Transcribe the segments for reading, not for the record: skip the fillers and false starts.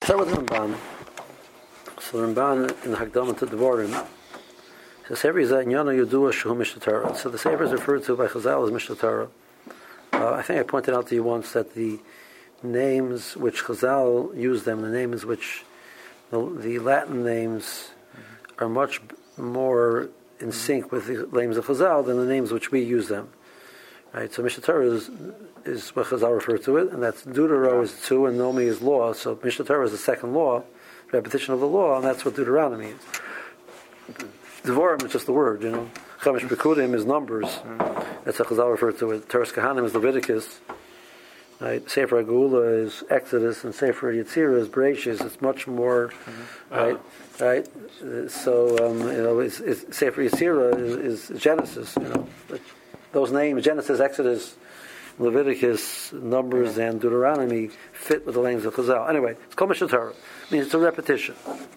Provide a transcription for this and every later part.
start with the Ramban. So the Ramban in the Hagdama to Devarim says Sefer is Yano Yudua Shehu Mishnah Torah. So the Sefer is referred to by Chazal as Mishnah Torah. I think I pointed out to you once that the names which Chazal use them, the names which the Latin names are much more in sync with the names of Chazal than the names which we use them. Right? So Mishnah Torah is what Chazal referred to it, and that's Deutero is 2 and Nomi is law. So Mishnah Torah is the second law, repetition of the law, and that's what Deuteronomy is. Devarim is just the word, Chamish Pekudim is numbers. That's how Chazal referred to it. Teres Kahanim is Leviticus. Right? Sefer Agula is Exodus, and Sefer Yetzirah is Bereshis. It's much more, right? So Sefer Yetzirah is Genesis. Those names, Genesis, Exodus, Leviticus, Numbers, and Deuteronomy fit with the names of Chazal. Anyway, it's called Mishnah Torah. It means it's a repetition.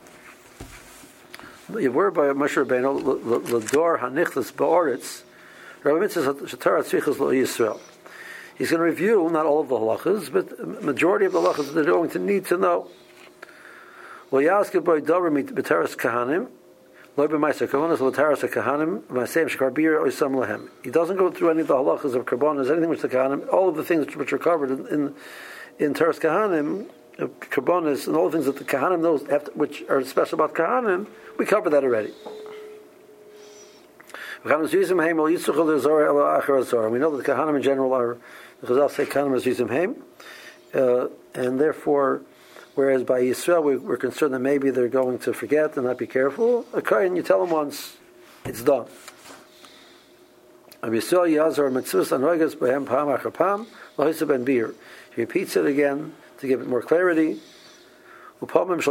The word by Moshe Rabbeinu, L'dor hanichlas ba'oretz, Rabbi Mitzvah Torah tzrichas lo Yisrael. He's going to review not all of the halachas, but the majority of the halachas that they're going to need to know. Lo yaske by davar b'teras kahanim, lo b'maiser kavonas lo teras kahanim, ma'asem shekar bir oisam lahem. He doesn't go through any of the halachas of karbonas, anything which the kahanim, all of the things which are covered in teras kahanim, karbonas, and all the things that the kahanim knows, which are special about kahanim, we covered that already. We know that the kahanim in general are, the Chazal say kahanim is yizim heim, and therefore, whereas by Yisrael we're concerned that maybe they're going to forget and not be careful, a kain, you tell them once, it's done. Yisrael yazar mitzvahs anoigas b'hem pam achar pam l'hoisa ben bir. He repeats it again to give it more clarity. Sometimes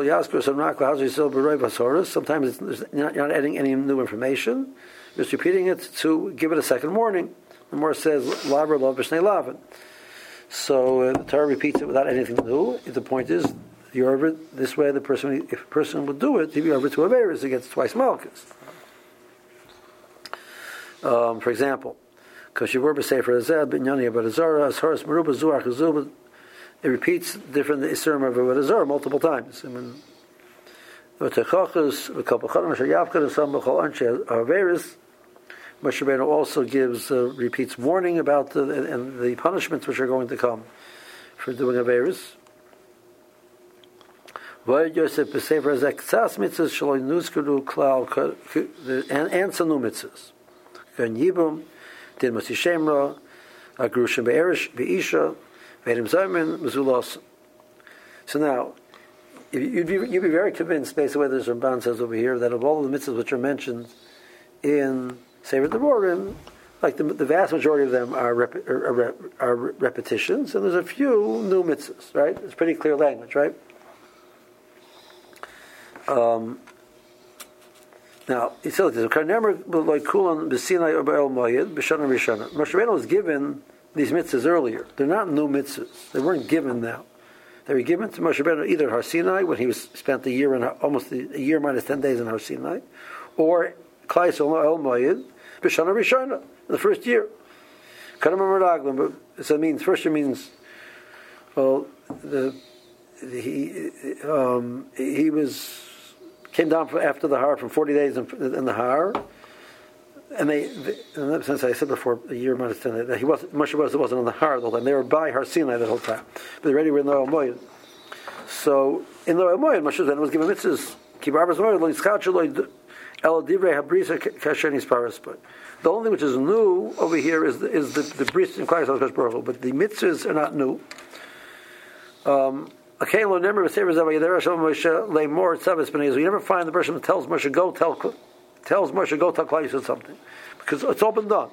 you're not adding any new information, just repeating it to give it a second warning. The more says Laver Lav B'Shnei Lavin. So the Torah repeats it without anything new. The point is, you're over this way. If a person would do it, he'd be over to Averis, he gets twice Malchus. For example, because you were b'Sefer Azeh b'Inyani Abadazara Asharas Meruba Zuach Azub. It repeats different Isurim of Avodah multiple times. Moshe Rabbeinu also repeats warning about the punishments which are going to come for doing Averis. And some new mitzvahs. Yibum, Din Masi Shemra, Agrushim Be'isha, so now, you'd be very convinced, based on what this Ramban says over here, that of all of the mitzvahs which are mentioned in Sefer Devarim, like the vast majority of them are repetitions, and there's a few new mitzvahs, right? It's pretty clear language, right? Now, he says this: Moshe Rabbeinu was given these mitzvahs earlier. They're not new mitzvahs. They weren't given now. They were given to Moshe Rabbeinu either at Har Sinai, when he spent almost a year minus 10 days in Har Sinai, or Klai Yisrael El Moed B'Shana Rishona, the first year. So it means first year means, well, he came down after the Har from 40 days in the Har. And since I said before, a year minus 10, that Moshe wasn't on the Har the whole time. They were by Har Sinai the whole time. But they already were in the Oel Moed. So, in the Oel Moed, Moshe Rabbeinu was given mitzvahs. The only thing which is new over here is the bris in Klai Yisrael Baruch Hu, but the mitzvahs are not new. You never find the person that tells Moshe, go tell Klai Yisrael something, because it's all been done.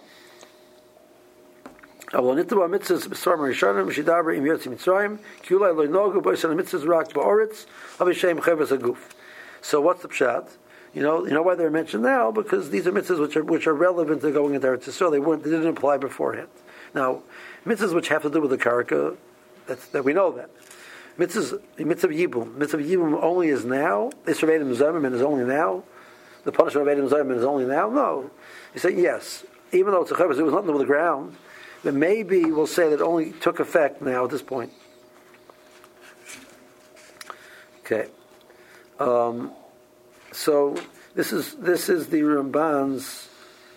So what's the pshat? You know why they're mentioned now? Because these are mitzvahs which are relevant to going into Eretz Yisrael. They didn't apply beforehand. Now, mitzvahs which have to do with the karka, that we know that. Mitzvah Yibum only is now. Isra V'Edom Zayim is only now. The punishment of Edom Zayim is only now. No, you say yes. Even though it's a chavis, it was nothing with the ground. But maybe we'll say that it only took effect now at this point. Okay. So this is the Ramban's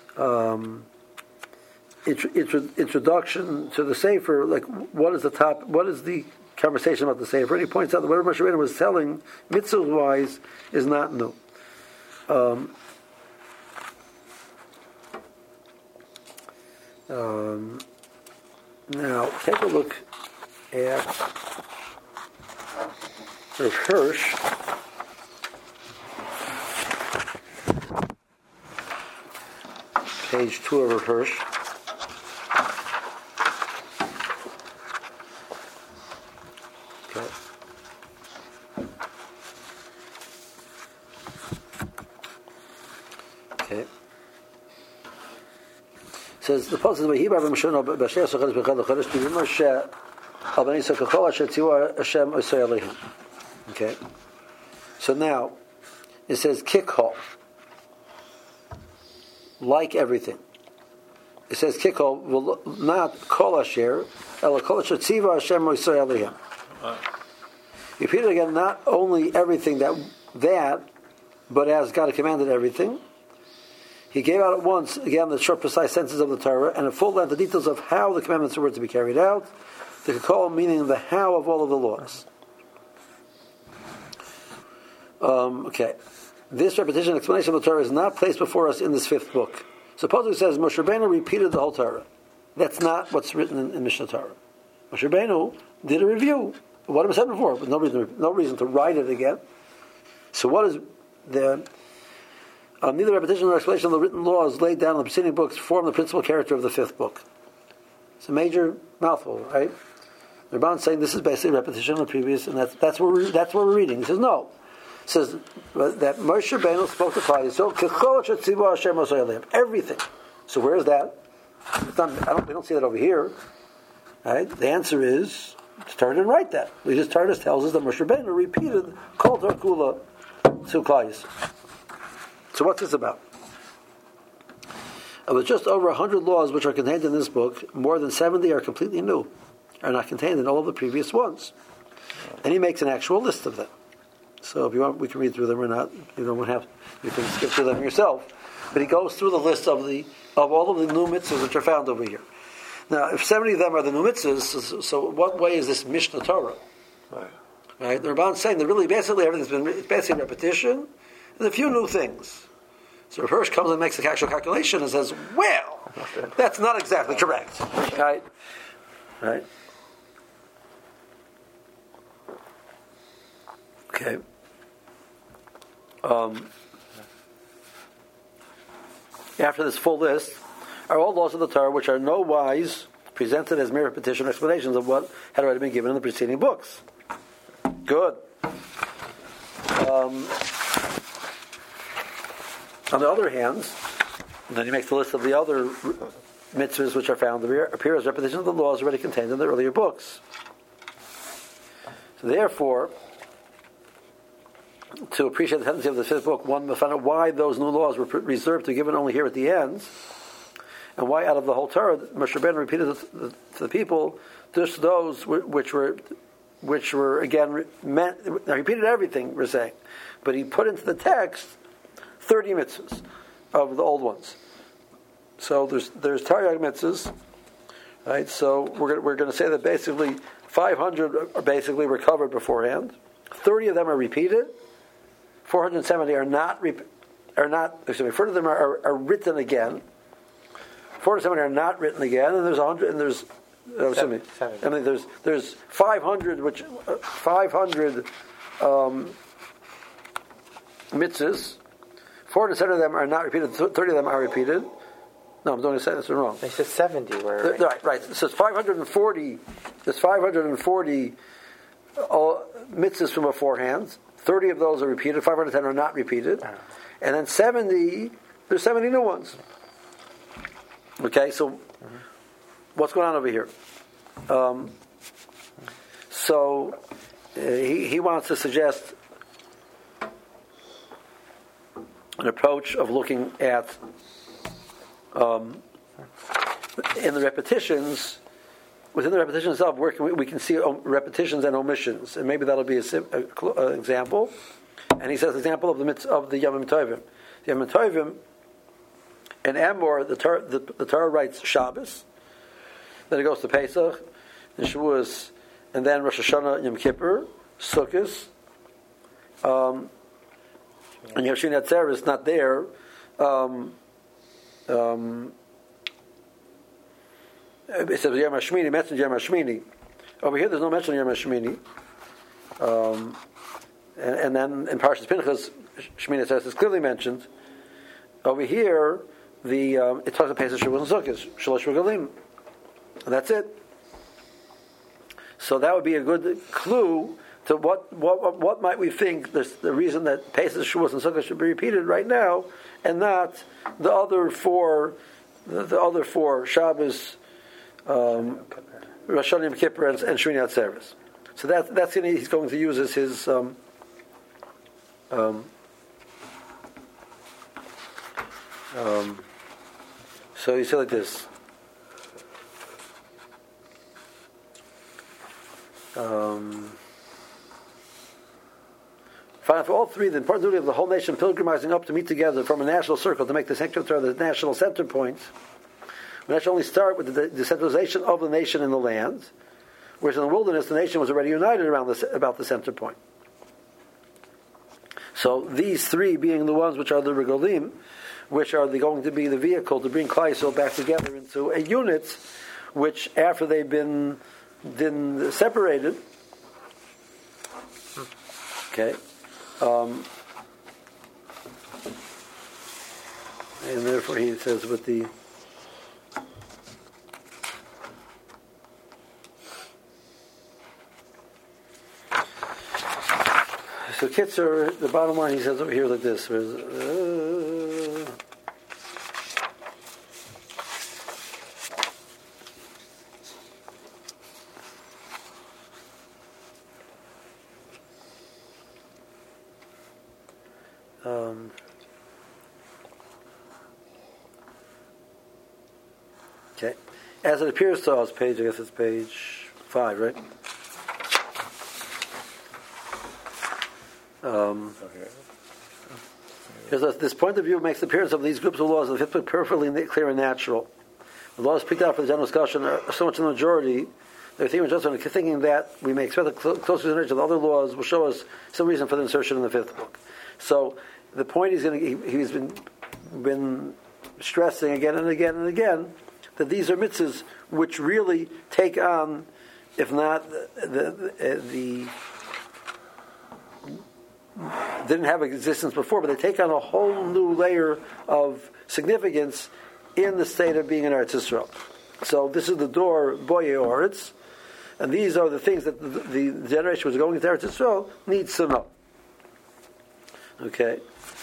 introduction to the Sefer. Like, what is the conversation about the Sefer? And he points out that whatever Moshe Rabbeinu was telling, mitzvah-wise, is not new. Now, take a look at Rav Hirsch. Page 2 of Rav Hirsch. Okay. Says the passage where he Rabbi Mishon b'Asher Sochadesh b'Chad Chodesh B'Yom Moshe Al Bnei Yisrael Kachol Asher Tzivur Hashem Osei Aleichem. Okay. So now it says Kikol, like everything. It says Kikol will not Kol Asher El Kol Asher Tzivur Hashem Osei Aleichem. Repeat it again. Not only everything that, but as God commanded everything. He gave out at once, again, the short, precise sentences of the Torah, and a full length, the details of how the commandments were to be carried out. The Kikol meaning the how of all of the laws. Okay. This repetition and explanation of the Torah is not placed before us in this fifth book. Supposedly it says, Moshe Rabbeinu repeated the whole Torah. That's not what's written in Mishnah Torah. Moshe Rabbeinu did a review of what was said before, but no reason to write it again. So what is the... neither repetition nor explanation of the written laws laid down in the preceding books form the principal character of the fifth book. It's a major mouthful, right? The Ramban's saying this is basically repetition of the previous, and that's what we're reading. He says no. He says that Moshe Rabbeinu spoke to Klal Yisrael, everything. So where is that? We don't see that over here. Right? The answer is the Torah didn't write that. The Torah tells us that Moshe Rabbeinu repeated Kol Torah Kula to Klal Yisrael. So what's this about? Of just over 100 laws which are contained in this book, more than 70 are completely new, are not contained in all of the previous ones. And he makes an actual list of them. So if you want, we can read through them or not. You can skip through them yourself. But he goes through the list of all of the new mitzvahs which are found over here. Now, if 70 of them are the new mitzvahs, so what way is this Mishnah Torah? Right? The Ramban's saying that really basically everything's been basically repetition. There's a few new things. So Rav Hirsch comes and makes the actual calculation and says, well, that's not exactly correct. Right? Okay. After this full list are all laws of the Torah which are no wise presented as mere repetition or explanations of what had already been given in the preceding books. Good. On the other hand, then he makes the list of the other mitzvahs which are found to appear as repetitions of the laws already contained in the earlier books. So therefore, to appreciate the tendency of the fifth book, one must find out why those new laws were reserved to given only here at the end, and why out of the whole Torah, Moshe Rabbeinu repeated to the people just those which were again meant. He repeated everything we're saying, but he put into the text 30 mitzvahs of the old ones. So there's Taryag mitzvahs, right? So we're going to say that basically 500 are basically recovered beforehand. 30 of them are repeated. 470 are not. 40 of them are written again. 470 are not written again, and there's 100. And there's 70. I mean, there's 500 500 mitzvahs. 470 of them are not repeated. 30 of them are repeated. No, I'm doing a sentence wrong. They said 70 were right. So it's 540. There's 540 mitzvahs from beforehand. 30 of those are repeated. 510 are not repeated, and then 70. There's 70 new ones. Okay, so what's going on over here? So he wants to suggest an approach of looking at in the repetitions within the repetition itself, we can see repetitions and omissions, and maybe that'll be an example. And he says, example of the Yomim Tovim. The Yomim Tovim, in Amor, the Torah writes Shabbos, then it goes to Pesach, and Shavuos, and then Rosh Hashanah, Yom Kippur, Sukkot, and Yom Shini Atzeres is not there. It says Yom HaShmini, mentioned Yom HaShmini. Over here, there's no mention of Yom HaShmini. And then in Parshas Pinchas, Shmini Atzeres is clearly mentioned. Over here, it talks about Pesach, Shavuos, and Sukkot, Shalosh Regalim, and that's it. So that would be a good clue to what might we think the reason that Pesach, Shavuos, and Sukkot should be repeated right now, and not the other four Shabbos, Rosh Hashanah, Yom Kippur, and Shmini Atzeres. So that's he's going to use as his. So he said like this. For all three, the important duty of the whole nation pilgrimizing up to meet together from a national circle to make the sanctuary the national center point. We naturally only start with the decentralization of the nation in the land, whereas in the wilderness the nation was already united about the center point. So these three being the ones which are the regalim, which are going to be the vehicle to bring Klal Yisrael back together into a unit, which after they've been separated, okay, and therefore he says with the so Kitzer, the bottom line he says over here like this. Okay. As it appears to us, I guess it's page 5, right? This point of view makes the appearance of these groups of laws in the fifth book perfectly clear and natural. The laws picked out for the general discussion are so much in the majority that thinking that we may expect the closer connection of the other laws will show us some reason for the insertion in the fifth book. So the point he's been stressing again and again and again that these are mitzvahs which really take on, if not the didn't have existence before, but they take on a whole new layer of significance in the state of being in Eretz Yisrael. So this is the door, Boye Oretz, and these are the things that the generation which is going into Eretz Yisrael needs to know. Okay.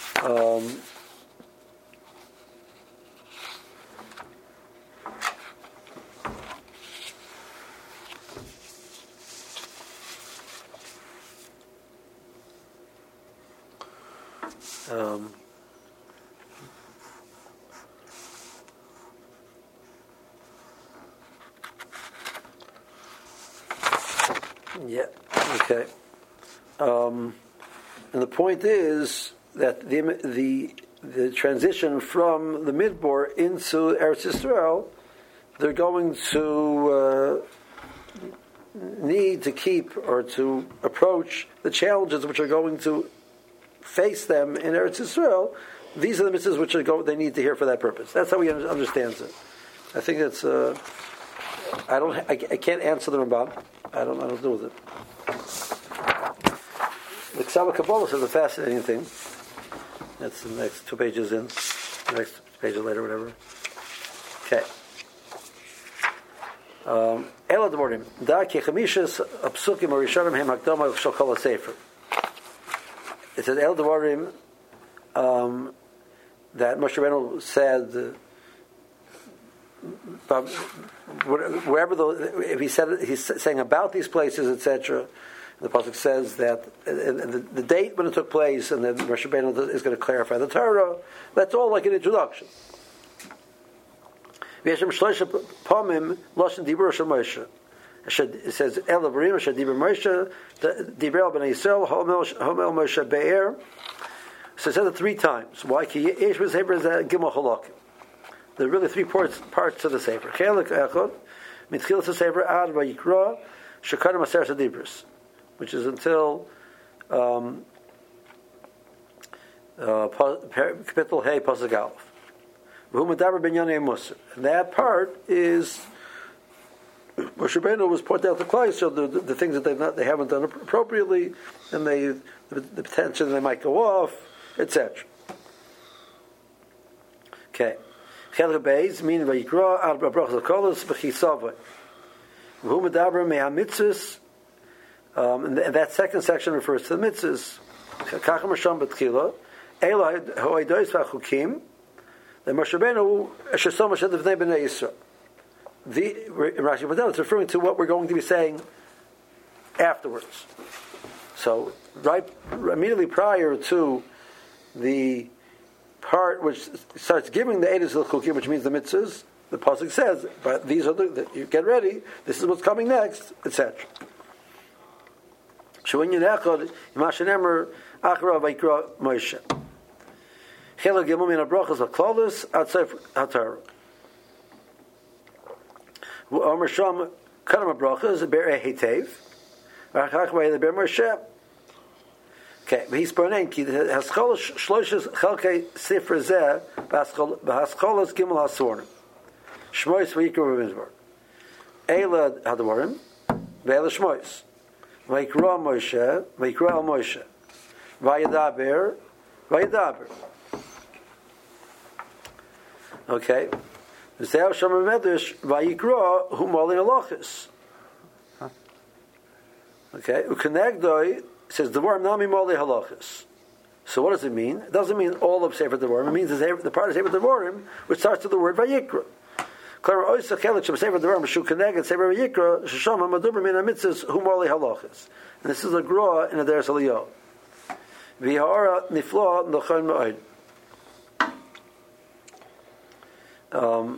Yeah. Okay. And the point is that the transition from the Midbar into Eretz Yisrael, they're going to need to keep or to approach the challenges which are going to face them in Eretz Yisrael. These are the mitzvahs which they need to hear for that purpose. That's how he understands it. I think that's. I can't answer the Ramban. I don't know what to do with it. The Ksava Kabbalah says a fascinating thing. That's the next 2 pages in. The next pages later, whatever. Okay. Ela Dvorim. Da ki chamishas apsukim arishonim hem hakdama shel kol hasefer. It says El Dvorim that Moshe Rabbeinu said. Wherever if he said he's saying about these places, etc. The pasuk says that the date when it took place, and then Moshe Rabbeinu is going to clarify the Torah. That's all like an introduction. It says El Barim Shadibur Moshe Dibrel Ben Yisrael Homel Moshe Be'er. So it says it 3 times. Why? Ki Yesh B'Sefer is Gimel Halak. There are really 3 parts to the Sefer. Chelik Echad Mitchilas Sefer Ad Vayikra Shekadim Aser Sadibris, which is until Kapitel Hey Pasuk Aleph. And that part is Moshe Rabbeinu was pointing out to Klal, so the things that they haven't done appropriately, and the potential they might go off, etc. Okay. Chelek Beis meaning Vayikra Ad Brachos Kolos B'Chisavai. V'hu Medaber Me'Hamitzvos. And that second section refers to the mitzvahs. Kach Masham B'Tchila Eloi Hoidois V'Chukim. The Moshe Rabbeinu Shesom Moshe Levnei Bnei Yisrael. Rashi Padel, it's referring to what we're going to be saying afterwards. So, right immediately prior to the part which starts giving the Eidos L'Chukim, which means the mitzvahs, the pasuk says, "But these are you get ready. This is what's coming next," etc. Showing you Echad Imashenemer Achra Vayikra Moshe. Chilek Gimel Min HaBrachos VaKlalos Ad Sefer HaTorah. Omer Sham Kadam HaBrachos Be'er Heitev V'Achach Vayel Be'er Moshe. Okay, he's burning ki haskol shloshes chalkei sefer zeh b'haskolas gimel hasornim shmois v'yikra b'mizbar eila hadvarim ve'ela shmois v'yikra Moshe v'yikra al Moshe v'yadaber. Okay, v'se'al sham medrash v'yikra hu malin halachos. Okay, u'kenegdoi. It says Devarim Nami Moli Halachas. So what does it mean? It doesn't mean all of Sefer Devarim. It means the part of Sefer Devarim which starts with the word Vayikra. Klar Oysa Chelik Shem Sefer Devarim Shu Keneged Sefer Vayikra Shesham HaMadubrim Min HaMitzvos Hu Moli Halachas. And this is a Gra in the Deres Eliyahu. V'Ha'ara Nifla Nochon Ma'od.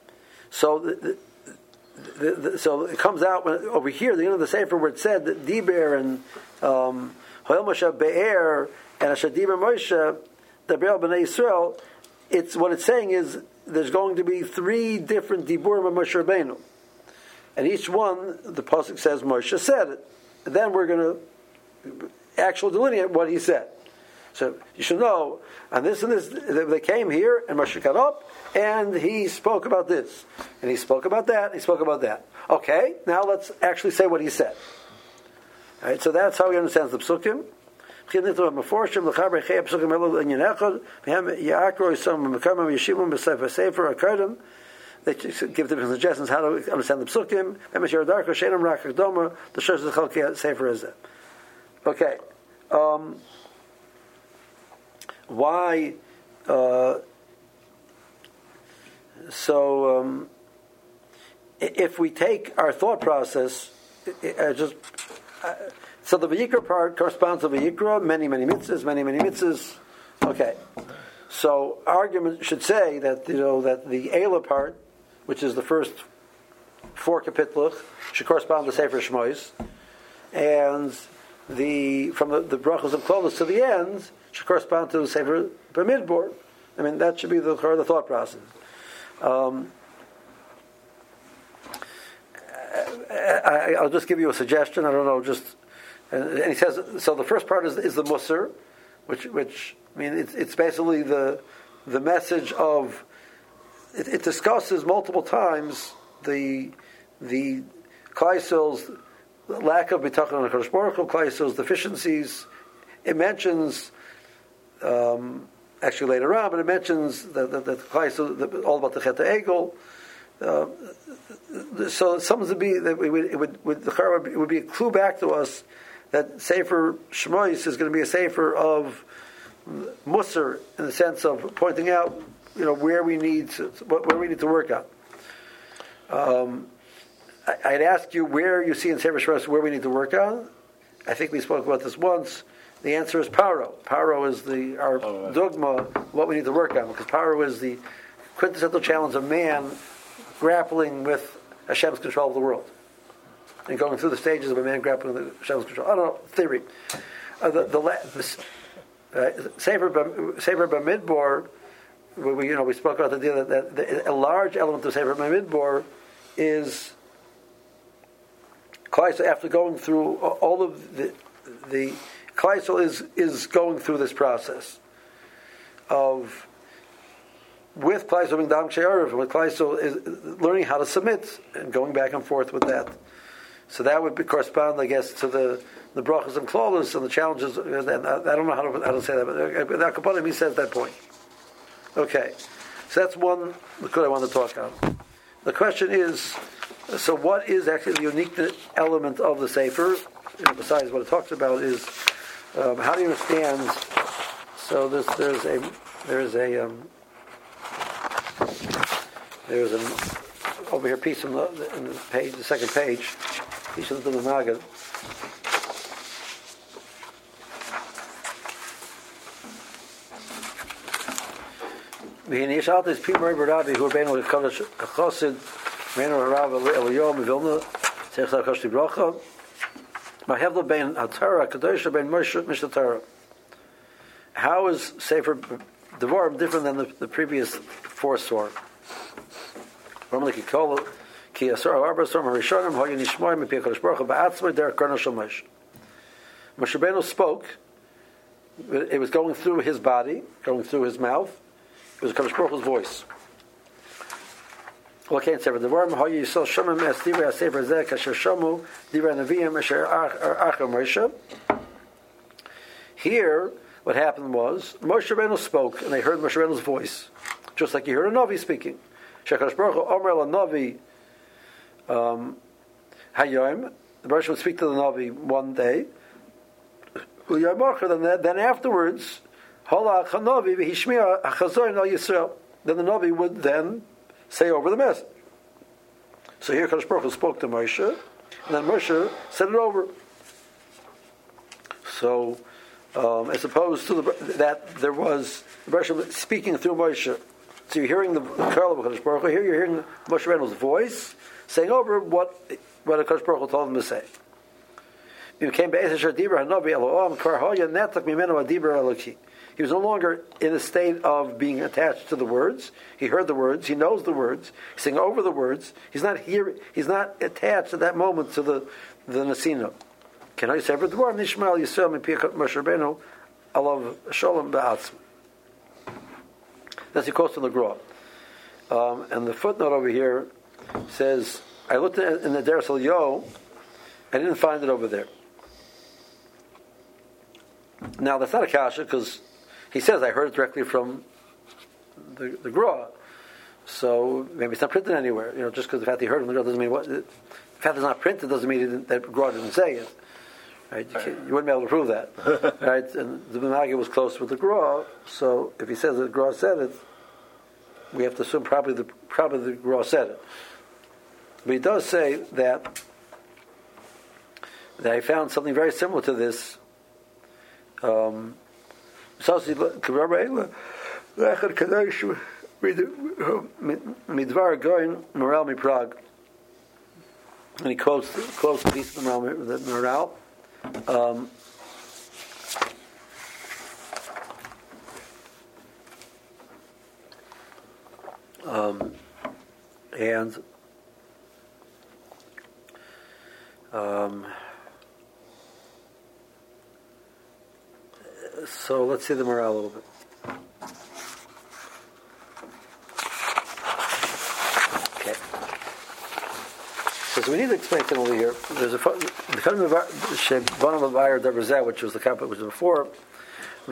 So it comes out when, over here, the end of the Sefer where it said that Diber and Hoel Moshe Be'er and Ashadiber Moshe, the Be'er B'nai Yisrael, it's what it's saying is there's going to be 3 different Diburim of Moshe Rabbeinu, and each one the pasuk says Moshe said it, and then we're going to actually delineate what he said. So you should know, and this, they came here, and Moshe got up, and he spoke about this, and he spoke about that, and he spoke about that. Okay, now let's actually say what he said. All right, so that's how he understands the psukim. They give different suggestions how to understand the psukim. Okay. Why? If we take our thought process, so the Vayikra part corresponds to Vayikra, many mitzvahs. Okay, so argument should say that that the Eila part, which is the first 4 kapitluch, should correspond to Sefer Shmois, and from the brachos of Klolos to the end should correspond to Sefer B'Midbar. I mean, that should be the thought process. I'll just give you a suggestion. I don't know. And he says so. The first part is the Musar, which I mean it's basically the message of it discusses multiple times the Klal Yisrael's lack of bitachon on HaKadosh Baruch Hu, Klal Yisrael's deficiencies. It mentions actually later on, but it mentions that Klal Yisrael all about the Chet HaEgel. So it seems to be that it would be a clue back to us that Sefer Shmois is going to be a Sefer of Musar in the sense of pointing out, where we need to work on. I'd ask you where you see in Sefer Shmois where we need to work on. I think we spoke about this once. The answer is Paro. Paro is our dogma, what we need to work on, because Paro is the quintessential challenge of man grappling with Hashem's control of the world. and going through the stages of a man grappling with Hashem's control. I don't know, theory. Sefer Bamidbar, we spoke about the deal that a large element of Sefer Bamidbar is Klaisel. After going through all of the Klaisel is going through this process of with Klaisel being Dam She'arav, with Klaisel is learning how to submit and going back and forth with that. So that would correspond, I guess, to the brachas and clauses and the challenges. And I don't know how to say that, but the Akapanim says that point. Okay, so that's one likud I want to talk on. The question is, so what is actually the unique element of the Sefer, besides what it talks about, is how do you understand? So there's an over here piece in the page, the second page, piece of the Magad. V'hinei shaltis pi mori b'Rabbi hu rabbeinu l'kadosh chosid meinu harav Eliyahu mevilna tzech l'kadosh livrocha ma'hevla ben HaTorah kadosh ben Moshe Mishnah Torah. How is Sefer Devarim different than the previous four swords? Normally, ki asor arba sor marishonim hoyu nishmoy mipi HaKadosh Baruch Hu ba'atzmai derech karno shel Moshe. Moshe Rabbeinu spoke. It was going through his body, going through his mouth. It was HaKadosh Baruch Hu's voice. Okay, in Sefer Devarim hoyu yisol shomim es divrei haSefer zeh kasher shomu divrei neviim asher achar Moshe. Here, what happened was Moshe Rabbeinu spoke, and they heard Moshe Rabbeinu's voice, just like you heard a Navi speaking. Shekadosh Baruch Hu Omer LaNavi Hayom. The Baruch would speak to the Navi one day. Then afterwards, Holach HaNavi v'Hishmiya HaChazorin Al Yisrael. Then the Navi would then say over the message. So here, Kadosh Baruch Hu spoke to Moshe, and then Moshe said it over. So, as opposed to that, there was the Baruch speaking through Moshe. So you're hearing the Karl of HaKadosh Baruch Hu. Here you're hearing Moshe Rabbeinu's voice saying over what HaKadosh Baruch Hu told him to say. He was no longer in a state of being attached to the words. He heard the words. He knows the words. He's saying over the words. He's not here. He's not attached at that moment to the Nesina. Can I say for the word Nishmael Yisrael Mipiyah Moshe Rabbeinu Alav Shalom Ba'atzma? That's he quotes from the Gra. And the footnote over here says, I looked in the Deres Eliyahu, I didn't find it over there. Now that's not a kasha because he says I heard it directly from the Gra. So maybe it's not printed anywhere. Just because the fact he heard it from the Gra doesn't mean what. The fact it's not printed doesn't mean that Gra didn't say it. Right? You wouldn't be able to prove that. Right? And the Benagi was close with the Gra, so if he says that the Gra said it, we have to assume probably the Gra said it. But he does say that I found something very similar to this. Midvar going Moral Mi Prague, and he quotes the piece of the Moral. So let's see the morale a little bit. Okay. So we need to explain something over here. There's which was the company which was before. He's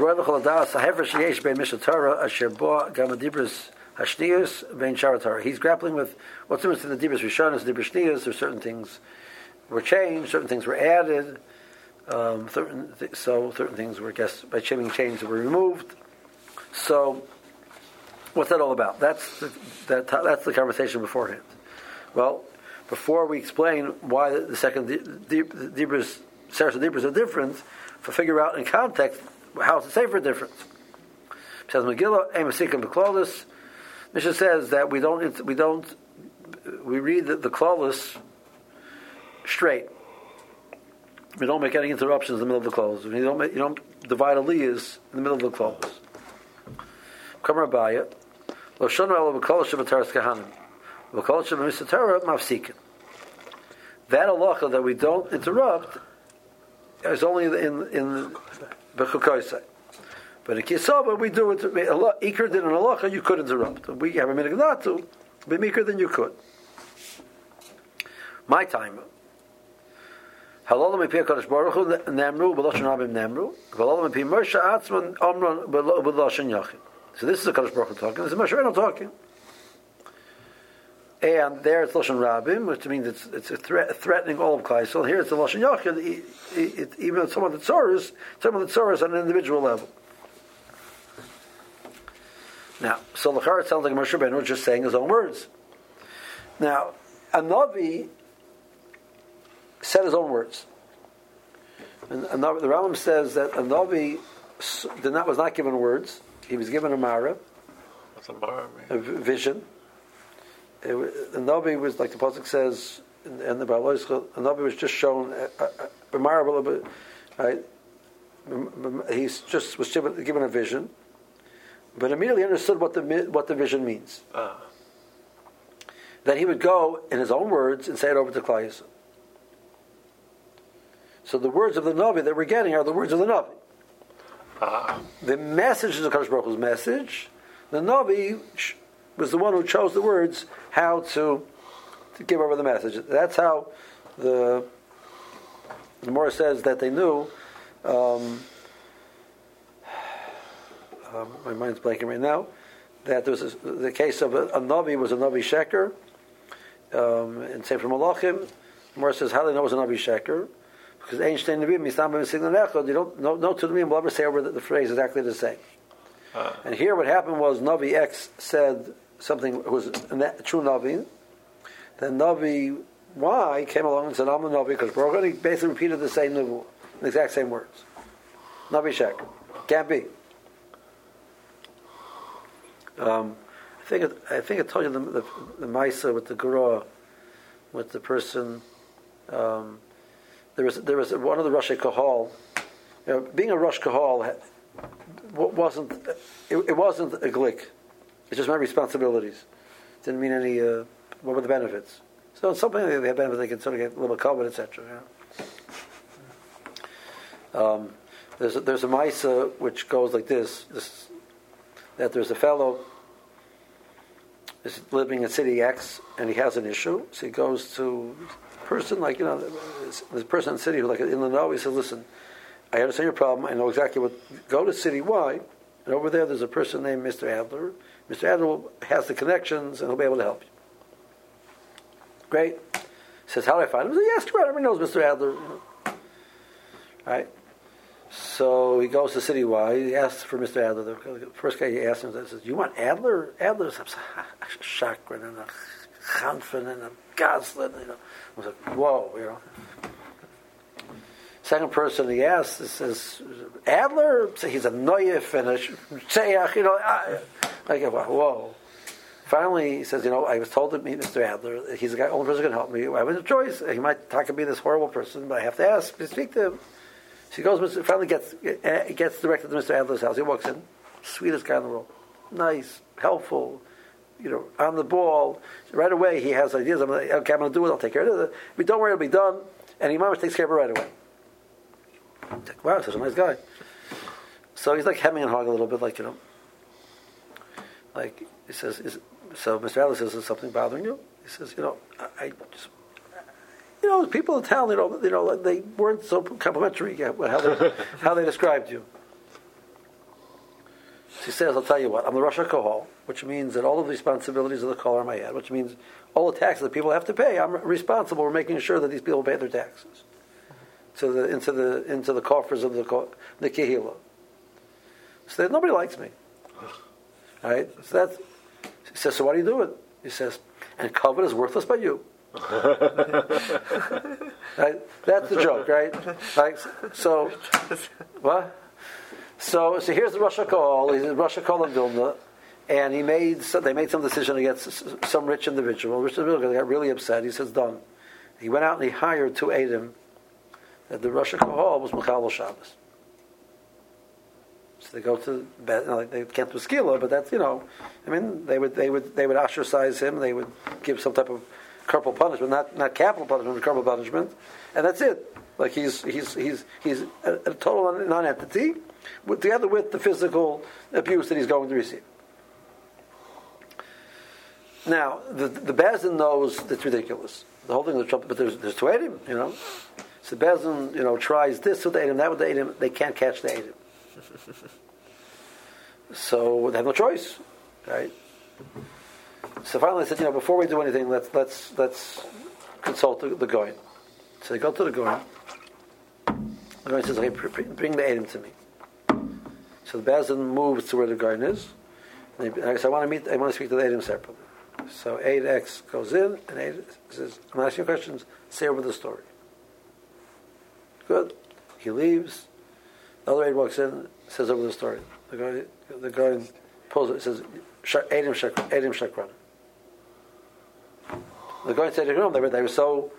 grappling with what's the difference in the Dibros Rishonos, Dibros Shniyos. There's certain things were changed, certain things were added. Certain things were, I guess, by changing change were removed. So, what's that all about? That's the conversation beforehand. Well, before we explain why the second Dibros, Seres Dibros are different, to figure out in context how to say for difference. It says Megillah Emasikim B'Klolus. Mishnah says that we read the Klolus straight. You don't make any interruptions in the middle of the close. You don't divide aliyahs in the middle of the close. Come Rabbiya. Lo shonu elo b'kol shebataras kahanim. B'kol shebamisatara mafsikin. That halacha that we don't interrupt is only in b'chukoisai. But in kisava we do it. Iker did an halacha you could interrupt. We have a minhag not to. Be meeker than you could. My time. Halalam epi HaKadosh Baruch Hu nemru b'loshen rabim nemru. Halalam epi Moshe Atzman omron b'loshen Yachid. So this is the HaKadosh Baruch Hu talking. This is Moshe Rabbeinu talking. And there it's loshen rabim, which means it's threatening all of Klal Yisrael. Here it's the loshen Yachid. Even some of the tzoros on an individual level. Now, so l'chara it sounds like Moshe Rabbeinu was just saying his own words. Now, a Navi said his own words. And the Rambam says that a Navi was not given words. He was given a Mara. What's a Mara? A vision. The Navi was, like the Pasuk says, in the Baal Yisrael, a Navi was just shown a Mara a little bit, right? He just was given a vision, but immediately understood what the vision means. That he would go in his own words and say it over to Klal Yisrael. So the words of the Navi that we're getting are the words of the Navi. The message is the HaKadosh Baruch Hu's message. The Navi was the one who chose the words how to give over the message. That's how the Gemara says that they knew. My mind's blanking right now. That there was the case of a Navi was a Navi Sheker. In Sefer Malachim, the Gemara says how they know it was a Navi Sheker. Because Einstein Nevi'im Mistam B'Mesignan Echad, you don't know to the Nevi'im will ever say over the phrase exactly the same. And here what happened was Navi X said something, it was a true Navi. Then Navi Y came along and said, I'm the Navi, because Baruch Hu basically repeated the same Nevuah, the exact same words. Navi Sheker. Can't be. I think I told you the Maisa with the Gura, with the person. There was one of the Rosh Kahal. Being a Rosh Kahal wasn't a glick. It just meant responsibilities. It didn't mean any. What were the benefits? So something they had benefits, they could sort of get a little covered, etc. There's a Maisa which goes like this. That there's a fellow is living in city X and he has an issue, so he goes to a person like this person in city who like in the know. He says, "Listen, I understand your problem. I know exactly what. Go to city Y, and over there there's a person named Mr. Adler. Mr. Adler has the connections and he'll be able to help you." Great. He says, "How do I find him?" He says, "Yes, everybody knows Mr. Adler." Right. So he goes to City Y. He asks for Mr. Adler. The first guy he asks him says, "You want Adler?" Adler's a Chakran and a Chanfin and a Goslin. I was like, "Whoa!" Second person he asks says, "Adler?" So he's a Noyef and a Sheyach. Like, whoa. Finally, he says, I was told to meet Mr. Adler. He's the only person who can help me. I have a choice. He might talk to be this horrible person, but I have to ask to speak to him. So he goes, finally gets directed to Mr. Adler's house. He walks in, sweetest guy in the world. Nice, helpful, on the ball. Right away, he has ideas. I'm going to do it. I'll take care of it. But don't worry, it'll be done. And Imam takes care of it right away. I'm like, wow, such a nice guy. So he's like hemming and hawing a little bit, like he says, so Mr. Adler says, "Is something bothering you?" He says, I just, people in town, they weren't so complimentary how they described you. She says, "I'll tell you what, I'm the Rosh HaKohal, which means that all of the responsibilities of the Kol are on my head, which means all the taxes that people have to pay, I'm responsible for making sure that these people pay their taxes into the coffers of the Kehillah. So that nobody likes me." All right? So he says, "So why do you do it?" He says, "And kavod is worthless by you." Right? That's the joke, right? So what? So here's the Rosh HaKohal. He's the Rosh HaKohal of Vilna, and they made some decision against some rich individual. Rich individual got really upset. He says, "Done." He went out and he hired 2 Eidim that the Rosh Kahal was Mechalel Shabbos. So they go to bed. They can't do skila, but that's they would ostracize him. They would give some type of corporal punishment, not capital punishment, but corporal punishment, and that's it. Like he's a total non-entity, together with the physical abuse that he's going to receive. Now the Bezdin knows it's ridiculous. The whole thing is trouble, but there's 2 Eidim, So Bezdin, tries this with the Eidim, that with the Eidim. They can't catch the Eidim. So they have no choice, right? So finally they said, before we do anything, let's consult the Goyen. So they go to the Goyen. The Goyen says, okay, bring the Eidim to me. So the Bezdin moves to where the Goyen is. And he says, I want to speak to the Eidim separately. So Eid X goes in, and Eid says, I'm asking you questions, say over the story. Good. He leaves. The other Eid walks in, says over the story. The guy pulls it, says, Eidim Shakran. The guy said, they were so,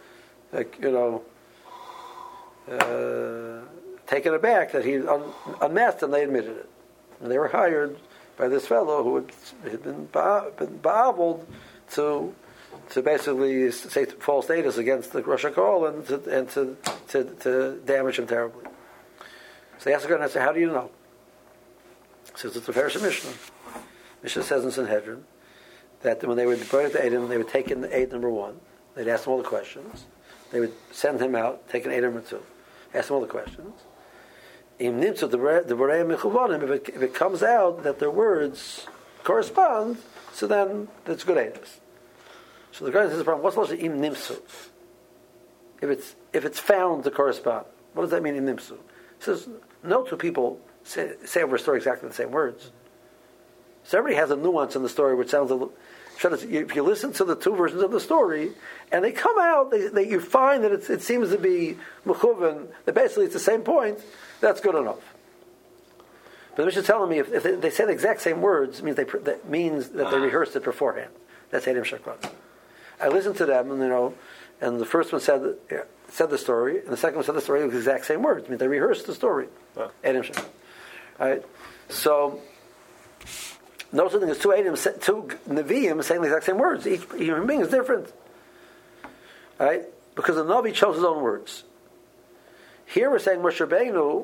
taken aback that he unmasked them, they admitted it. And they were hired by this fellow who had been ba'aveled to basically say false status against the Rosh Hashanah and to damage him terribly. So they asked the guy, and I said, how do you know? He says, it's a Parish Mishnah. Mishnah says in Sanhedrin that when they would bring it to Eidim, they would take in the Eid number 1. They'd ask him all the questions. They would send him out, take an Eid number 2. Ask him all the questions. If it comes out that their words correspond, so then that's good Eidos. So the guy says the problem, what's the im nimsu? If it's found to correspond, what does that mean im nimsu? He says, no 2 people say over a story exactly the same words. So everybody has a nuance in the story which sounds a little... If you listen to the 2 versions of the story, and they come out, you find that it seems to be mechuven, that basically it's the same point, that's good enough. But the Mishnah is telling me if they say the exact same words, that means that they rehearsed it beforehand. That's Eidim Shakran. I listened to them, and the first one said the story, and the second one said the story with the exact same words. They rehearsed the story. Eidim Shakran. All right? So, no such thing as 2 Eidim, 2 Nevi'im saying the exact same words. Each human being is different. All right? Because the Navi chose his own words. Here we're saying Moshe Rabbeinu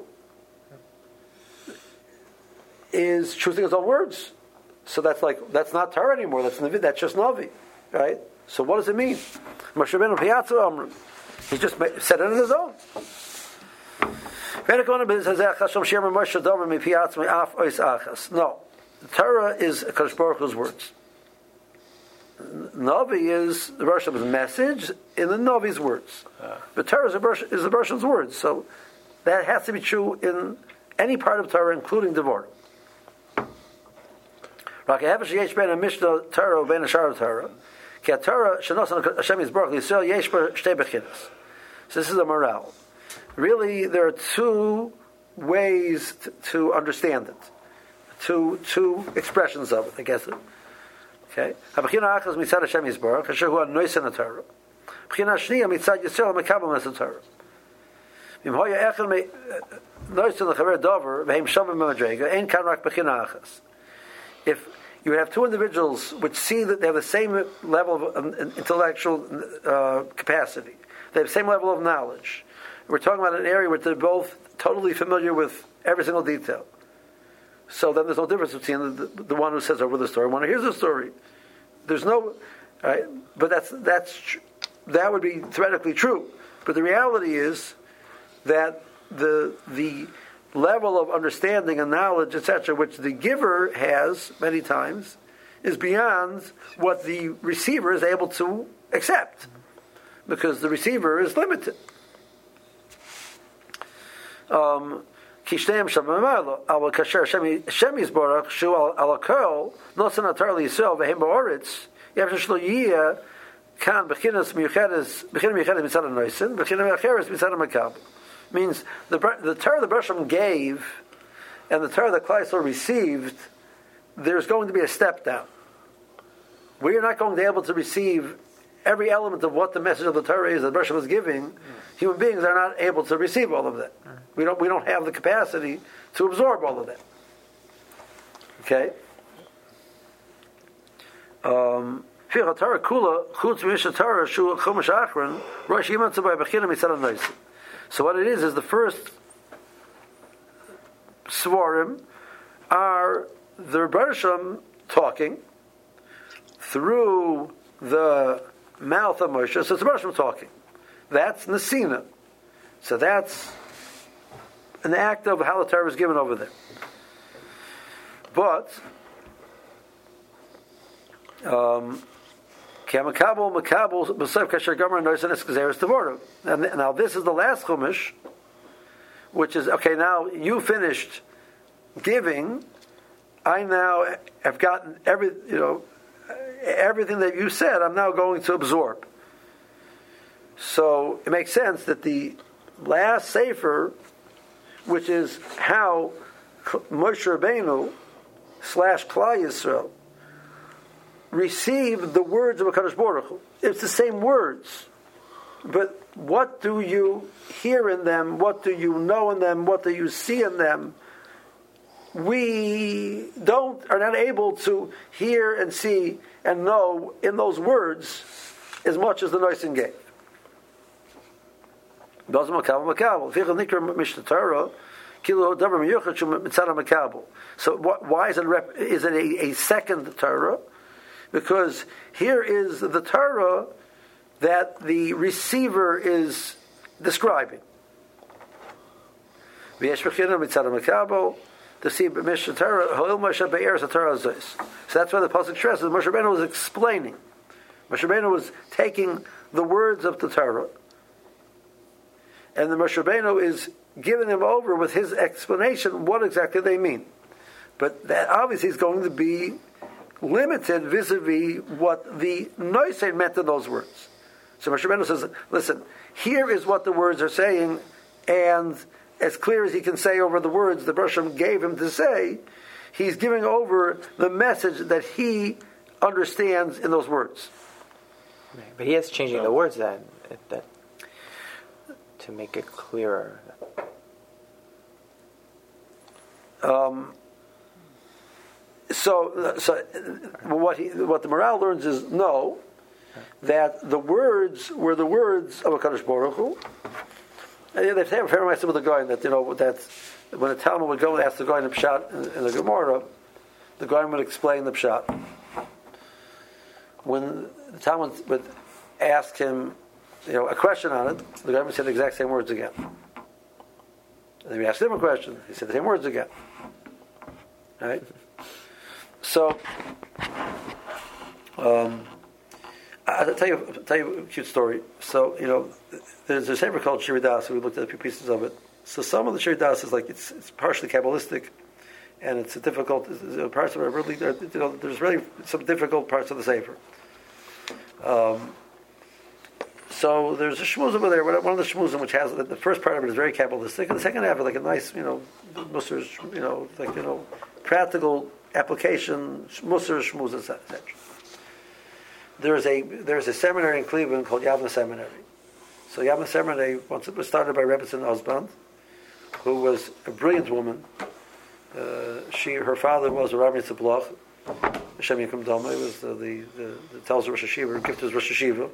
is choosing his own words. So that's not Torah anymore. That's just Navi, right? So what does it mean? Moshe Rabbeinu Piyatzu Amr. He just said it on his own. No, Torah is Kadosh Baruch Hu's words. Navi is the Rosh Hashanah's message in the Navi's words. But Torah is the Rosh Hashanah's words. So that has to be true in any part of Torah, including Devorah. So this is a morale. Really, there are 2 ways to understand it. Two expressions of it, I guess. Okay? Habachina achas mitzad Hashem Yisborach, asher hu anois in the Torah. Habachina shniya mitzad Yisrael mekabel mes the Torah. Im hoya echel nois in the chaver dover, v'heim shamim b'madrega, ein kan rak bachina achas. If you have 2 individuals which see that they have the same level of intellectual capacity, they have the same level of knowledge. We're talking about an area where they're both totally familiar with every single detail. So then there's no difference between the one who says over the story and one who hears the story. There's no, right? But that would be theoretically true. But the reality is that the level of understanding and knowledge, etc., which the giver has many times, is beyond what the receiver is able to accept, because the receiver is limited. Kishneim Shamamalo, Al Kasher Shem Yisborach, Shu Al Kol, Nosan Atar Yisrael, Vehem Ba'oritz, Yevshel Shloyia, Kan Bechinas Miyuchedes, Bechinas Miyuchedes Mitzad HaNoisen, Bechinas Miyuchedes Mitzad HaMakab. Means the Torah the Bershom gave and the Torah that Klal Yisrael received, there's going to be a step down. We are not going to be able to receive every element of what the message of the Torah is that Moshe was giving, human beings are not able to receive all of that. We don't have the capacity to absorb all of that. Okay? So what it is the first Svarim are the Rebbe Shem talking through the mouth of Moshe. So it's the Rebbe Shem talking. That's Nesina. So that's an act of how the Torah is given over there. But now this is the last Chumash, which is, okay, now you finished giving, I now have gotten everything that you said, I'm now going to absorb. So it makes sense that the last Sefer, which is how Moshe Rabbeinu / Klal Yisrael received the words of HaKadosh Baruch Hu. It's the same words, but what do you hear in them? What do you know in them? What do you see in them? We are not able to hear and see and know in those words as much as the Noisin gave. So why is it a second Torah? Because here is the Torah that the receiver is describing. So that's why the Pasuk stresses Moshe Rabbeinu was explaining. Moshe Rabbeinu was taking the words of the Torah, and the Moshe Rabbeinu is giving him over with his explanation what exactly they mean. But that obviously is going to be limited vis-a-vis what the Noisein meant in those words. So Moshe Rabbeinu says, listen, here is what the words are saying, and as clear as he can say over the words the Rebbe gave him to say, he's giving over the message that he understands in those words. Right, but he is changing the words then, to make it clearer. So what the morale learns is that the words were the words of HaKadosh Baruch Hu. And they have a fair amount with the guy that that when a Talmud would go and ask the guy in the Pshat in the Gemara, the guy would explain the Pshat. When the Talmud would ask him, a question on it, the guy would say the exact same words again. And then we asked him a question, he said the same words again. Right? So, I'll tell you a cute story. So, there's a sefer called Shir Das. We looked at a few pieces of it. So some of the Shir Das is like it's partially Kabbalistic, and it's a difficult parts of it. Really, there's really some difficult parts of the sefer. So there's a shmuz over there. One of the shmuzim which has the first part of it is very Kabbalistic, and the second half is like a nice, musar, practical application, musar, shmuz, etc. There's a seminary in Cleveland called Yavna Seminary. So Yavna Seminary, once it was started by Rebbetzin Osband, who was a brilliant woman. Her father was a Rabbi Tzibloch, Hashem Yikum Doma. He was the tells Rosh Hashiva, her gift was Rosh Hashiva.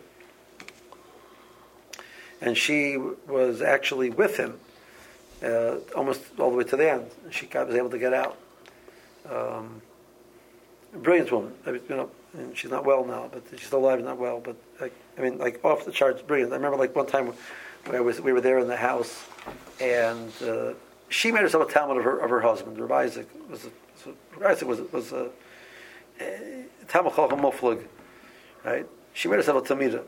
And she was actually with him almost all the way to the end. She was able to get out. A brilliant woman. And she's not well now, but she's still alive, not well. But off the charts, brilliant. I remember one time we were there in the house, and she made herself a Talmud of her husband. Rabbi Isaac was a Talmud Chacham Muflag, right? She made herself a Talmidah.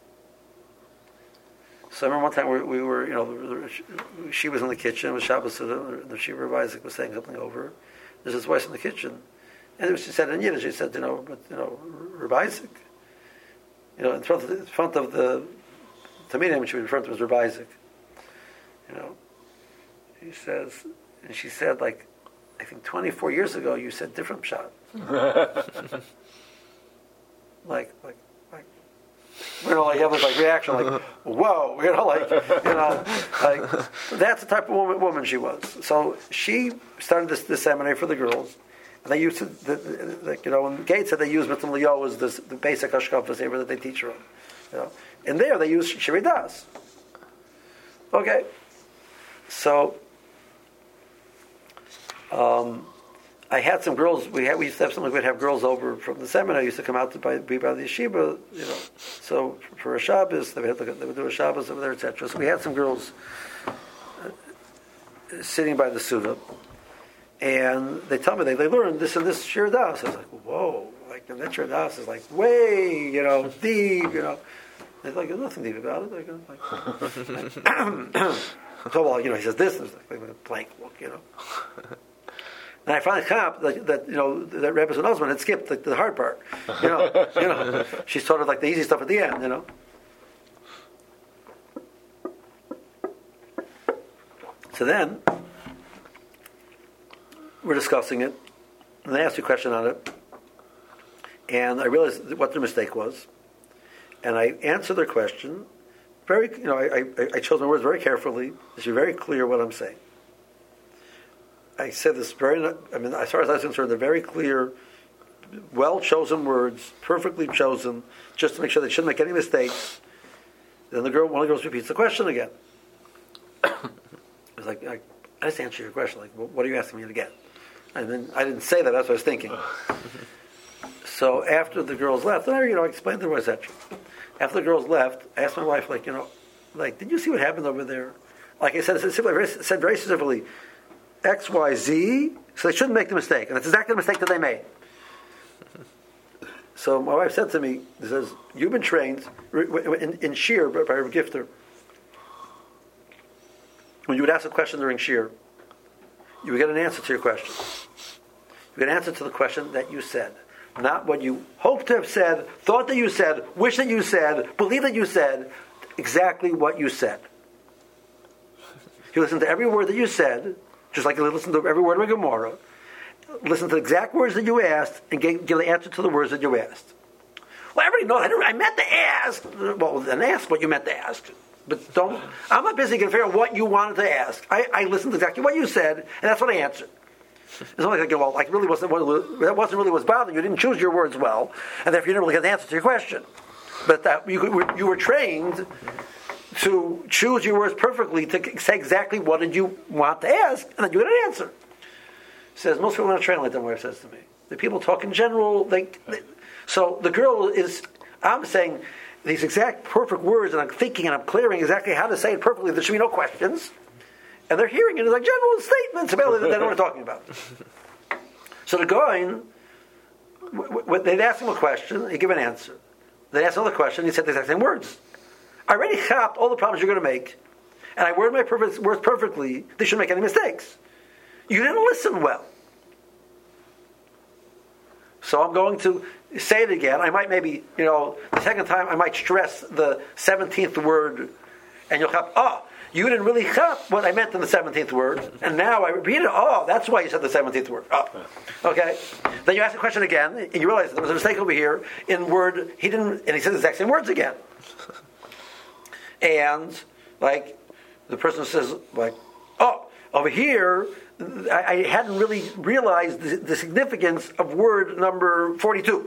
So I remember one time we were, she was in the kitchen. It was Shabbos. The Rabbi Isaac was saying something over. There's his wife in the kitchen. And she said in Yiddish, she said, Rabbi Isaac, in front of the Talmidim, which she referred to as Rabbi Isaac, he says, and she said, I think 24 years ago, you said different pshat. like have this like reaction, like whoa, like that's the type of woman she was. So she started this seminary for the girls, and they used to, when Gates said they used Mitzvah Leo as the basic hashkafa saver that they teach her on, and there they use Shiri Das. Okay, so. I had some girls. We used to have something. We'd have girls over from the seminary. Used to come out to be by the yeshiva. So for a Shabbos, they would do a Shabbos over there, etc. So we had some girls sitting by the Suda, and they tell me they learned this and this Shir Das. I was like, whoa! Like, and that Shir Das is like way, deep. They're like, there's nothing deep about it. So well, he says this. It's like a blank look, And I finally caught that Rebbe Osman had skipped the hard part. She's sort of like the easy stuff at the end. So then we're discussing it, and they asked me a question on it, and I realized what their mistake was, and I answered their question very. I chose my words very carefully. To be very clear what I'm saying. I said this as far as I was concerned, they're very clear, well-chosen words, perfectly chosen, just to make sure they shouldn't make any mistakes. Then one of the girls repeats the question again. I was like, I just answered your question. Like, what are you asking me again? And then I didn't say that. That's what I was thinking. So after the girls left, and I explained to them, etc. After the girls left, I asked my wife, did you see what happened over there? Like I said, said very specifically, X, Y, Z, so they shouldn't make the mistake. And that's exactly the mistake that they made. So my wife said to me, she says, you've been trained in Shir by a gifter. When you would ask a question during Shir, you would get an answer to your question. You get an answer to the question that you said. Not what you hoped to have said, thought that you said, wish that you said, believe that you said, exactly what you said. You listen to every word that you said, just like you listen to every word of a Gemara. Listen to the exact words that you asked and give the answer to the words that you asked. Well, everybody knows I meant to ask. Well, then ask what you meant to ask. But I'm not busy to figure out what you wanted to ask. I listened to exactly what you said, and that's what I answered. It's not like, really that wasn't really what's bothering you. You didn't choose your words well, and therefore you didn't really get the answer to your question. But that you were trained to choose your words perfectly, to say exactly what did you want to ask, and then you get an answer. He says, most people don't train like that, my wife says to me. The people talk in general. So the girl I'm saying these exact perfect words, and I'm thinking and I'm clearing exactly how to say it perfectly. There should be no questions. And they're hearing it as like general statements about they know what we're talking about. So the Goin, they'd ask him a question, he'd give an answer. They'd ask another question, he said the exact same words. I already chopped all the problems you're going to make, and I worded my words perfectly. They shouldn't make any mistakes. You didn't listen well. So I'm going to say it again. I might maybe, the second time I might stress the 17th word, and you'll chop, you didn't really chop what I meant in the 17th word, and now I repeat it. That's why you said the 17th word. Okay. Then you ask the question again, and you realize there was a mistake over here in word, he didn't, and he said the exact same words again. And, the person says, over here, I hadn't really realized the significance of word number 42.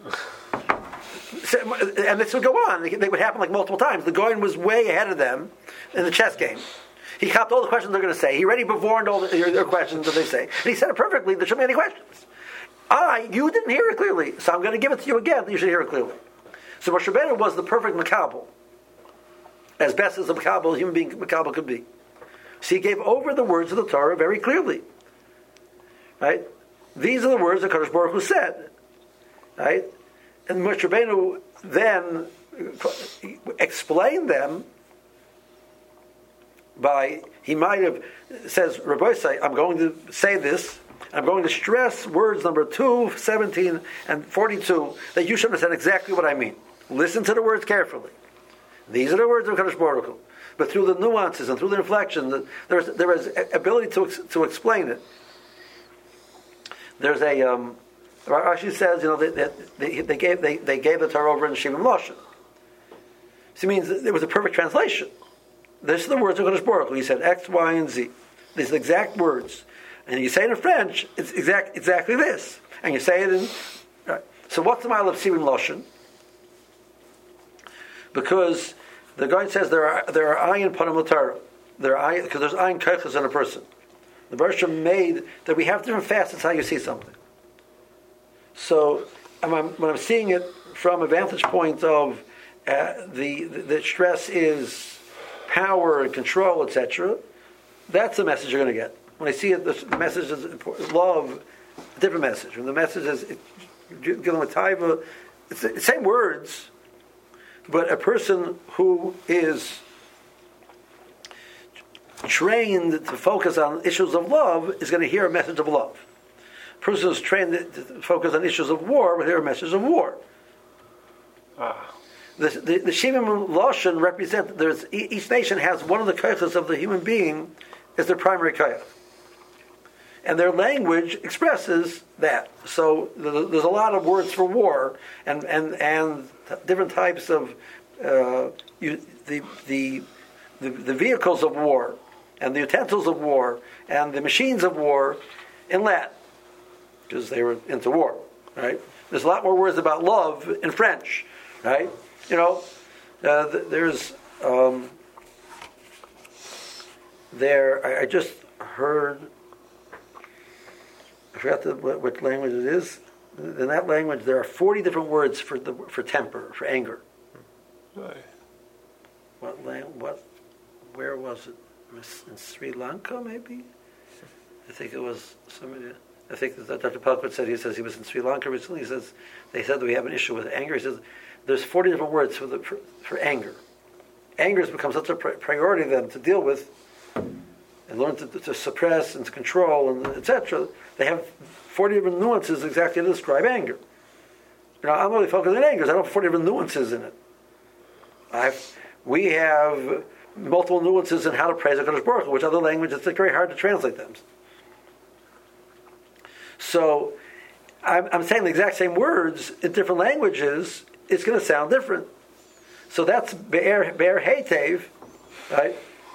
And this would go on. They would happen multiple times. The Goyen was way ahead of them in the chess game. He copped all the questions they're going to say. He already beforehand all their questions that they say. And he said it perfectly. There shouldn't be any questions. You didn't hear it clearly, so I'm going to give it to you again. You should hear it clearly. So Moshe Rabbeinu was the perfect Makabel. As best as a Makabel, human being Makabel could be. So he gave over the words of the Torah very clearly. Right? These are the words that Kadosh Baruch Hu said. Right? And Moshe Rabbeinu then explained them by, he might have says, Rabbi say, I'm going to say this, I'm going to stress words number 2, 17, and 42, that you should have said exactly what I mean. Listen to the words carefully. These are the words of Kadosh Baruch Hu. But through the nuances and through the inflections, there is ability to explain it. There's Rashi says, they gave the Torah over in Shivim Lashon. So it means it was a perfect translation. This are the words of Kodesh Baruch Hu. He said X, Y, and Z. These are the exact words. And you say it in French, it's exactly this. And you say it in... Right. So what's the mile of Sivim Loshen? Because the guy says there are ayin panim l'Torah. Because there's ayin kaichas in a person. The Baruch made that we have different facets how you see something. So when I'm seeing it from a vantage point of the stress is power and control, etc., that's the message you're going to get. When I see it, the message is love, a different message. When the message is dealing with taiva, it's the same words, but a person who is trained to focus on issues of love is going to hear a message of love. A person who's trained to focus on issues of war will hear a message of war. The Shivim Loshen represent each nation has one of the koyachos of the human being as their primary koyach. And their language expresses that. So there's a lot of words for war and different types of the vehicles of war and the utensils of war and the machines of war in Latin because they were into war, right? There's a lot more words about love in French, right? There's I just heard. I forgot what language it is. In that language, there are 40 different words for temper, for anger. Right. Where was it? In Sri Lanka, maybe? I think it was somebody. I think that Dr. Pelkwood said he was in Sri Lanka recently. He says they said that we have an issue with anger. He says there's 40 different words for anger. Anger has become such a priority then to deal with and learn to suppress and to control and etc. They have 40 different nuances exactly to describe anger. I'm really focused on anger. I don't have 40 different nuances in it. We have multiple nuances in how to praise HaKadosh Baruch Hu, which other languages, it's very hard to translate them. So, I'm saying the exact same words in different languages, it's going to sound different. So that's Be'er Heitev, right?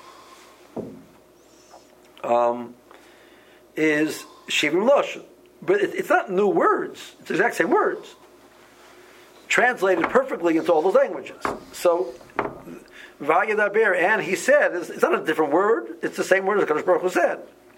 Is Shivim Loshen. But it's not new words. It's the exact same words. Translated perfectly into all those languages. So, Vayadaber, and he said, it's not a different word. It's the same word as Kadosh Baruch Hu said.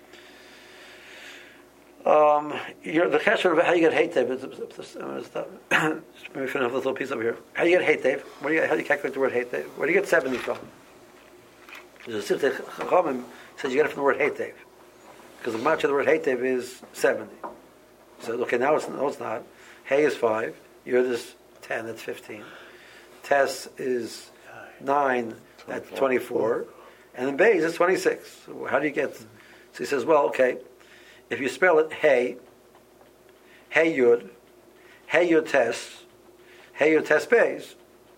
The question of how you get Heitev. Let me finish this little piece over here. How do you get Heitev? How do you calculate the word Heitev? Where do you get 70 from? There's a Siftei Chachamim says you get it from the word Heitev. Because the match of the word Heitev is 70. So, okay, now it's not. Hey is 5. Yud is 10, that's 15. Tes is 9, that's 24. And then Beis is 26. So how do you get... So he says, well, okay, if you spell it Hey Yud Tes Beis,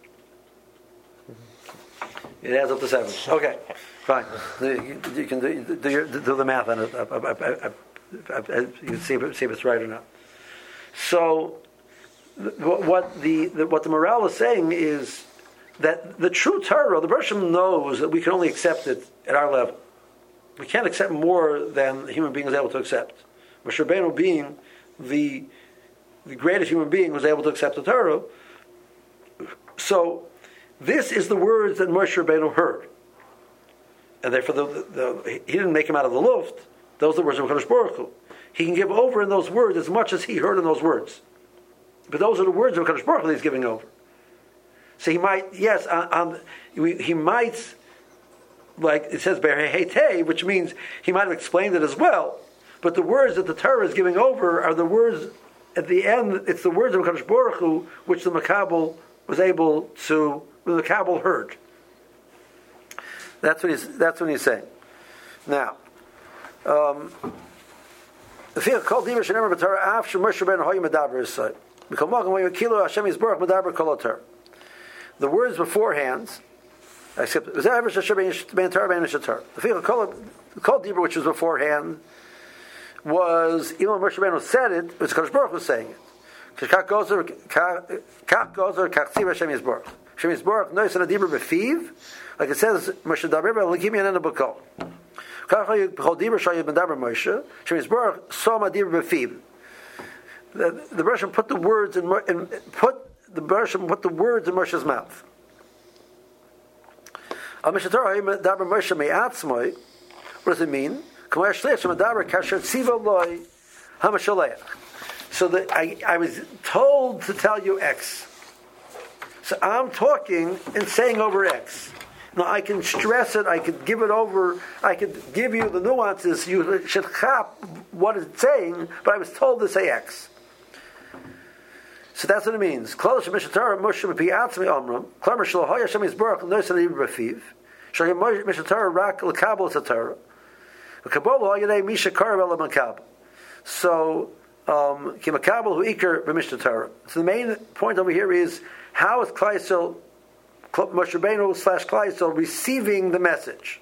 it adds up to 7. Okay, fine. You can do the math on it. You can see if it's right or not. So, what the morale is saying is that the true Torah, the Baruch knows that we can only accept it at our level. We can't accept more than the human being is able to accept. Moshe Rabbeinu being the greatest human being was able to accept the Torah. So, this is the words that Moshe Rabbeinu heard. And therefore, he didn't make him out of the luft. Those are the words of Kadosh Baruch Hu. He can give over in those words as much as he heard in those words. But those are the words of Kadosh Baruch Hu that he's giving over. So he might, yes, he might, like it says, Be'er which means he might have explained it as well. But the words that the Torah is giving over are the words, at the end, it's the words of Kadosh Baruch Hu, which the Makabel was able to, the Makabel heard. That's what he's saying. Now, the words beforehand, except the Kol Dibur, which was beforehand, was even when Moshe Rabbeinu said it, it was Kadosh Baruch Hu saying it. Shem Yisborach nois and adibur befiv, like it says, Moshe daber b'Elokim yanen b'kol. Kach b'chol dibur shayid ben daber Moshe. Shem Yisborach som adibur befiv. The Bershom put the words in Moshe's mouth. Al Mishnah Torah daber Moshe me'atzmoi. What does it mean? So I was told to tell you X. So I'm talking and saying over X. Now I can stress it, I could give it over, I could give you the nuances, you should chop what it's saying, but I was told to say X. So that's what it means. So, so the main point over here is how is Klal Yisrael, Moshe Rabbeinu / Klal Yisrael receiving the message?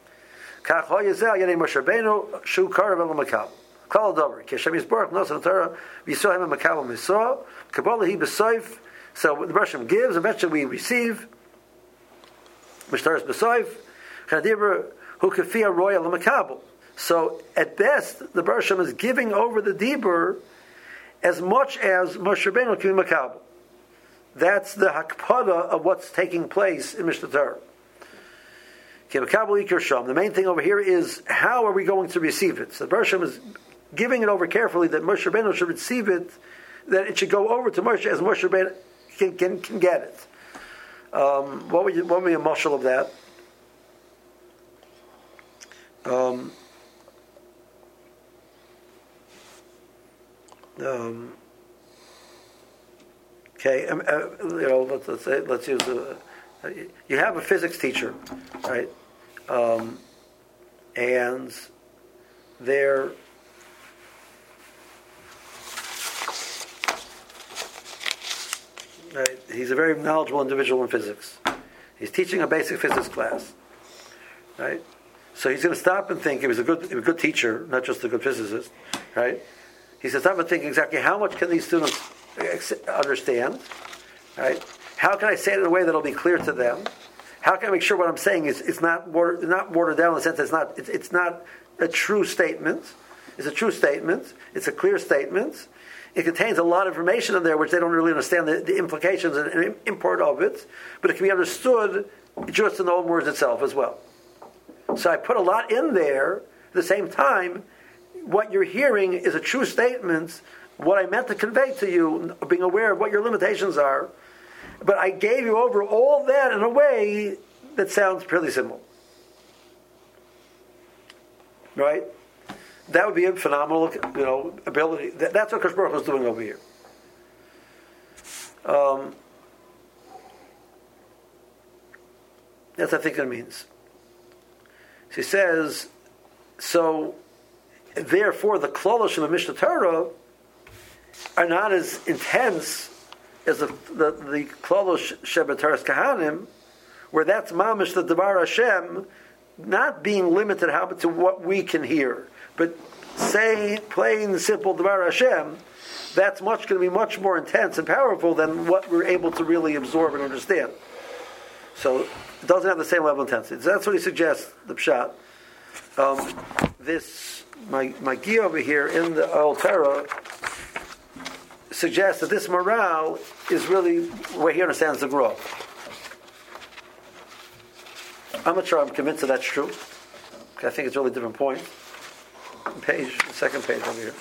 So the Bershom gives, eventually we receive. Mishtaris B'Soif, Chadibra Hu Kafia Royal Makabel. So at best, the Bershom is giving over the Dibur as much as Moshe Rabbeinu can be Makabel. That's the hakpada of what's taking place in Mishnah Torah. The main thing over here is how are we going to receive it? So the Bershom is giving it over carefully that Moshe Rabbeinu should receive it, that it should go over to Moshe as Moshe Rabbeinu can get it. What would be a mashal of that? Okay, let's use you have a physics teacher, right? And they're right, he's a very knowledgeable individual in physics. He's teaching a basic physics class, right? So he's going to stop and think. He was a good teacher, not just a good physicist, right? He says, stop and think exactly how much can these students understand, right? How can I say it in a way that'll be clear to them? How can I make sure what I'm saying is not watered down in the sense that it's not a true statement. It's a true statement. It's a clear statement. It contains a lot of information in there which they don't really understand the implications and import of it, but it can be understood just in the own words itself as well. So I put a lot in there. At the same time, what you're hearing is a true statement, what I meant to convey to you, being aware of what your limitations are, but I gave you over all that in a way that sounds pretty simple. Right? That would be a phenomenal, ability. That's what Kadosh Baruch Hu is doing over here. That's what I think it means. She says, so therefore the klolosh in the Mishnah Torah are not as intense as the klolosh shebataras kahanim, where that's mamish the Devar Hashem, not being limited to what we can hear, but say plain simple Devar Hashem. That's going to be much more intense and powerful than what we're able to really absorb and understand. So it doesn't have the same level of intensity. So that's what he suggests, the pshat. My gear over here in the Old Torah suggests that this morale is really where he understands the growth. I'm not sure I'm convinced that that's true. I think it's a really different point. Second page over here.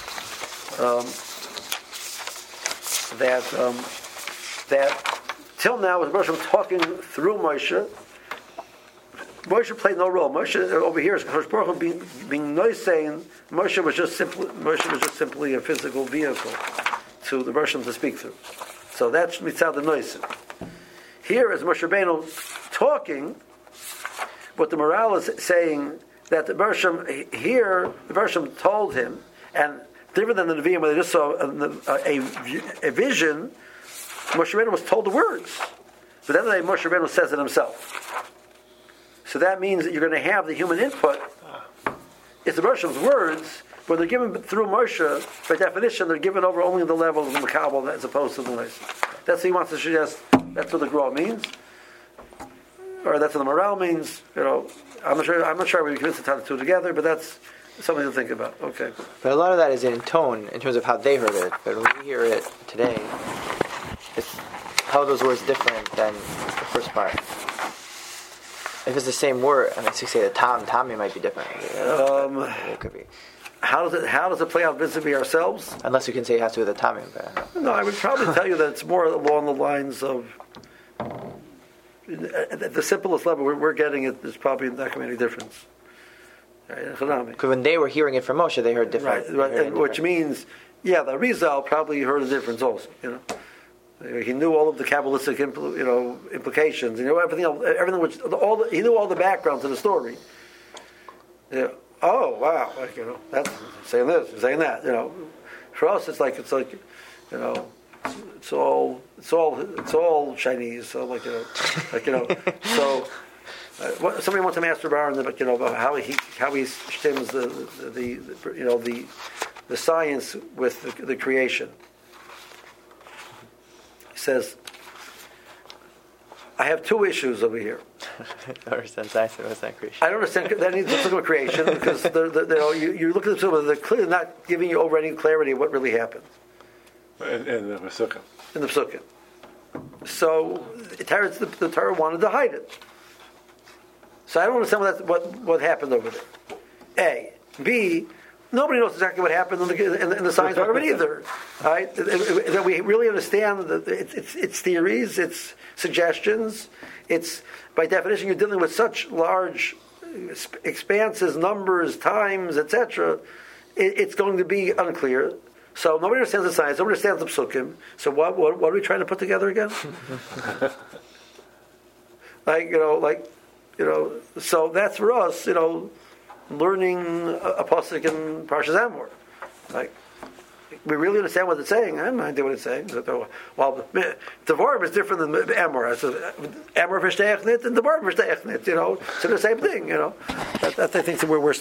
That till now, with Moshe talking through Moshe played no role. Moshe over here is Kadosh Baruch Hu being nice, saying Moshe was just simply a physical vehicle to the Bershom to speak through. So that's mitzad the noise. Here is Moshe Rabbeinu talking, but the morale is saying that the Bershom told him, and different than the Nevi'im where they just saw a vision. Moshe Rabbeinu was told the words, but then Moshe Rabbeinu says it himself. So that means that you're going to have the human input. It's the Bershom's words, but they're given through Moshe. By definition, they're given over only the level of the Makabel as opposed to the Noise. That's what he wants to suggest. That's what the Gra means, or that's what the morale means. I'm not sure we can tie the two together, but that's something to think about. Okay. But a lot of that is in tone, in terms of how they heard it. But when we hear it today, it's how are those words different than the first part. If it's the same word, I mean, to say the Tommy might be different. It could be. How does it play out visibly ourselves? Unless you can say it has to do with the Tommy. No, I would probably tell you that it's more along the lines of, at the simplest level we're getting it, there's probably not going to be any difference. Because when they were hearing it from Moshe, they heard different. Right, and which means, the Arizal probably heard a difference also. He knew all of the Kabbalistic, implications. Everything which he knew all the background to the story. Oh wow! That's saying this, saying that. For us, it's like it's all Chinese. So So somebody wants to master Baron, about how he stems the science with the creation. He says, I have two issues over here. I don't understand science. I don't understand creation. I don't understand that needs to look at creation because you look at them, they're clearly not giving you over any clarity of what really happened. In the Pesukkim. In the Pesukkim. So the Torah wanted to hide it. So I don't understand what happened over there. A. B. Nobody knows exactly what happened in the science part of it either. Right? That we really understand that it's theories, it's suggestions. It's by definition you're dealing with such large expanses, numbers, times, etc. It's going to be unclear. So nobody understands the science. Nobody understands the psukim. So what are we trying to put together again? So that's for us. Learning a pasuk in Parshas Emor. We really understand what it's saying. I have no idea what it's saying. Well, Devarim is different than Emor. Emor v'shteiachnit and Devarim v'shteiachnit. So the same thing. That I think we're